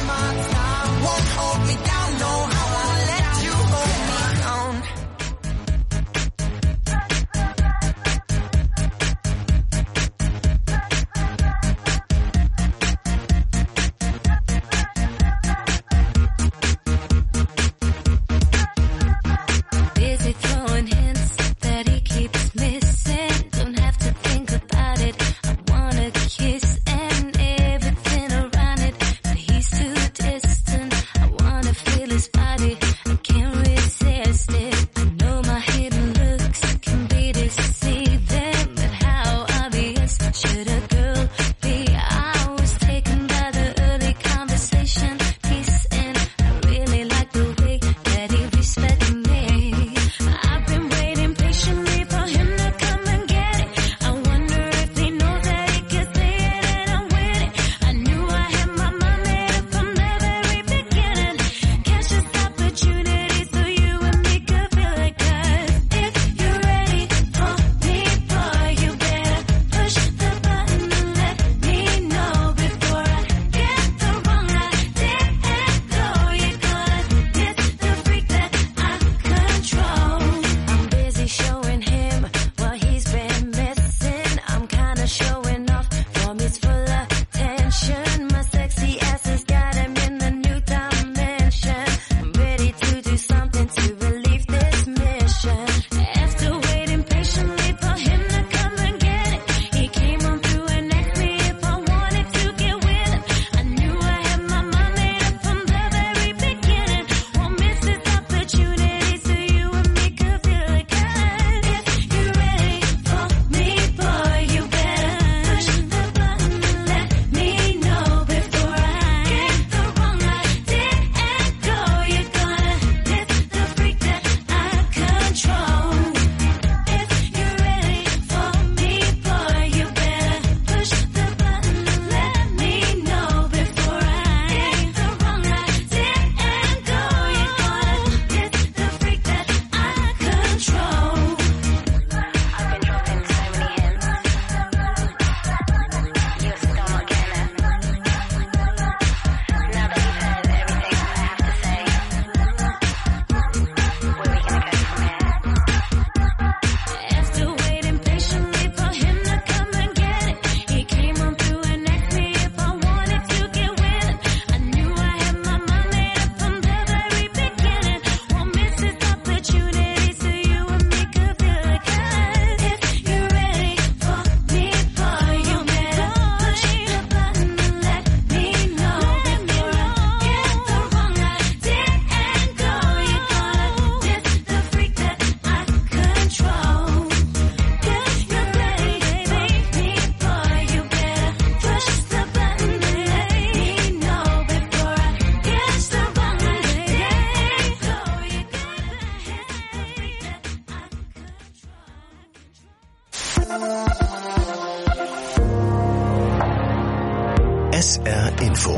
S R Info.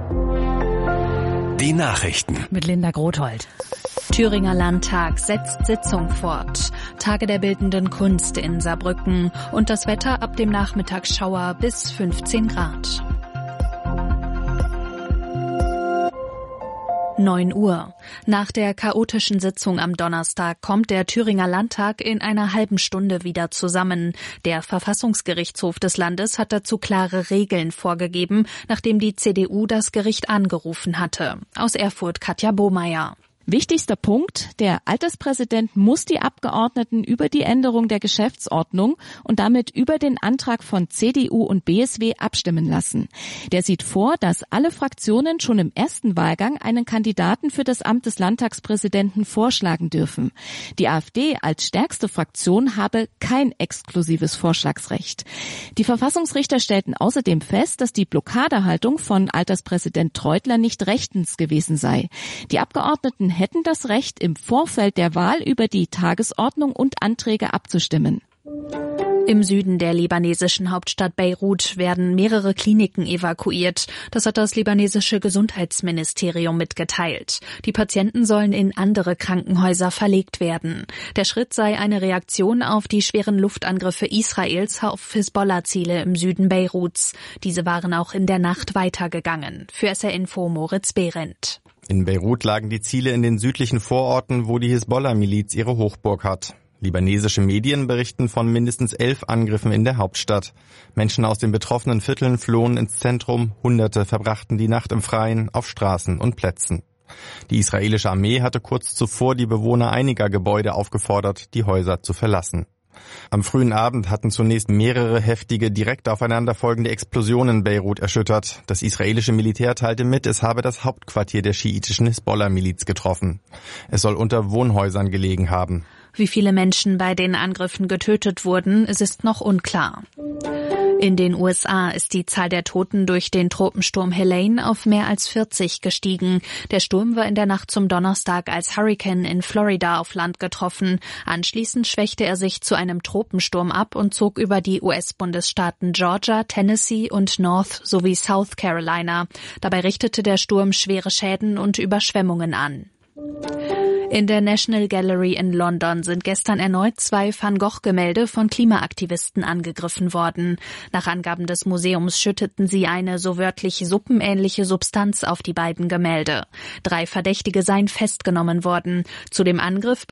Die Nachrichten. Mit Linda Grothold. Thüringer Landtag setzt Sitzung fort. Tage der bildenden Kunst in Saarbrücken. Und das Wetter ab dem Nachmittag Schauer bis fünfzehn Grad. neun Uhr. Nach der chaotischen Sitzung am Donnerstag kommt der Thüringer Landtag in einer halben Stunde wieder zusammen. Der Verfassungsgerichtshof des Landes hat dazu klare Regeln vorgegeben, nachdem die C D U das Gericht angerufen hatte. Aus Erfurt Katja Bohmeier. Wichtigster Punkt, der Alterspräsident muss die Abgeordneten über die Änderung der Geschäftsordnung und damit über den Antrag von C D U und B S W abstimmen lassen. Der sieht vor, dass alle Fraktionen schon im ersten Wahlgang einen Kandidaten für das Amt des Landtagspräsidenten vorschlagen dürfen. Die AfD als stärkste Fraktion habe kein exklusives Vorschlagsrecht. Die Verfassungsrichter stellten außerdem fest, dass die Blockadehaltung von Alterspräsident Treutler nicht rechtens gewesen sei. Die Abgeordneten hätten das Recht, im Vorfeld der Wahl über die Tagesordnung und Anträge abzustimmen. Im Süden der libanesischen Hauptstadt Beirut werden mehrere Kliniken evakuiert. Das hat das libanesische Gesundheitsministerium mitgeteilt. Die Patienten sollen in andere Krankenhäuser verlegt werden. Der Schritt sei eine Reaktion auf die schweren Luftangriffe Israels auf Hisbollah-Ziele im Süden Beiruts. Diese waren auch in der Nacht weitergegangen. Für S R Info Moritz Behrendt. In Beirut lagen die Ziele in den südlichen Vororten, wo die Hisbollah-Miliz ihre Hochburg hat. Libanesische Medien berichten von mindestens elf Angriffen in der Hauptstadt. Menschen aus den betroffenen Vierteln flohen ins Zentrum, Hunderte verbrachten die Nacht im Freien, auf Straßen und Plätzen. Die israelische Armee hatte kurz zuvor die Bewohner einiger Gebäude aufgefordert, die Häuser zu verlassen. Am frühen Abend hatten zunächst mehrere heftige, direkt aufeinanderfolgende Explosionen Beirut erschüttert. Das israelische Militär teilte mit, es habe das Hauptquartier der schiitischen Hisbollah-Miliz getroffen. Es soll unter Wohnhäusern gelegen haben. Wie viele Menschen bei den Angriffen getötet wurden, es ist noch unklar. In den U S A ist die Zahl der Toten durch den Tropensturm Helene auf mehr als vierzig gestiegen. Der Sturm war in der Nacht zum Donnerstag als Hurrikan in Florida auf Land getroffen. Anschließend schwächte er sich zu einem Tropensturm ab und zog über die U S-Bundesstaaten Georgia, Tennessee und North sowie South Carolina. Dabei richtete der Sturm schwere Schäden und Überschwemmungen an. In der National Gallery in London sind gestern erneut zwei Van Gogh-Gemälde von Klimaaktivisten angegriffen worden. Nach Angaben des Museums schütteten sie eine so wörtlich suppenähnliche Substanz auf die beiden Gemälde. Drei Verdächtige seien festgenommen worden. Zu dem Angriff